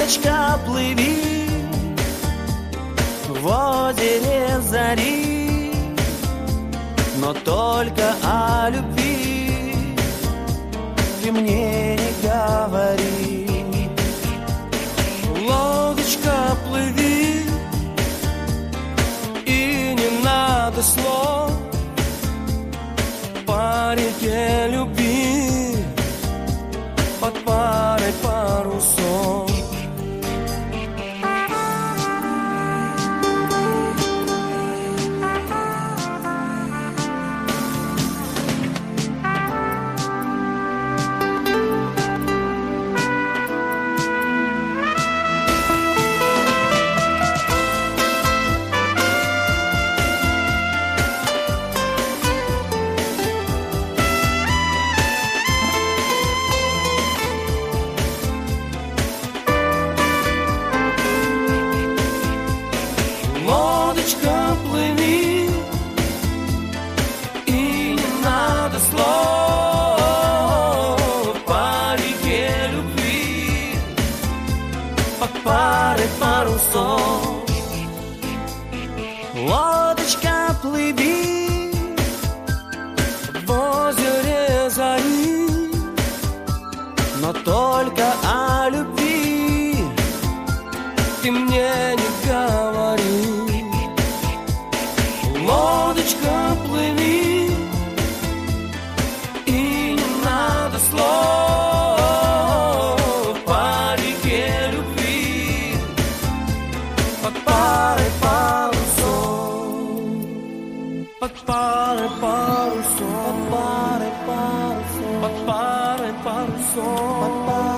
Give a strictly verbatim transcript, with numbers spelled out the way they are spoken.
Лодочка, плыви в озере зари, но только о любви ты мне не говори. Лодочка, плыви, и не надо слов по реке любви под парой парусов. Лодочка, плыви, и не надо слов по реке любви под парой парусов. Лодочка, плыви в озере зари, но только о любви ты мне не говори. Лодочка, плыви, и не надо слов по реке любви под парой парусов, под парой парусов, под парой парусов, под парой парусов, под парой.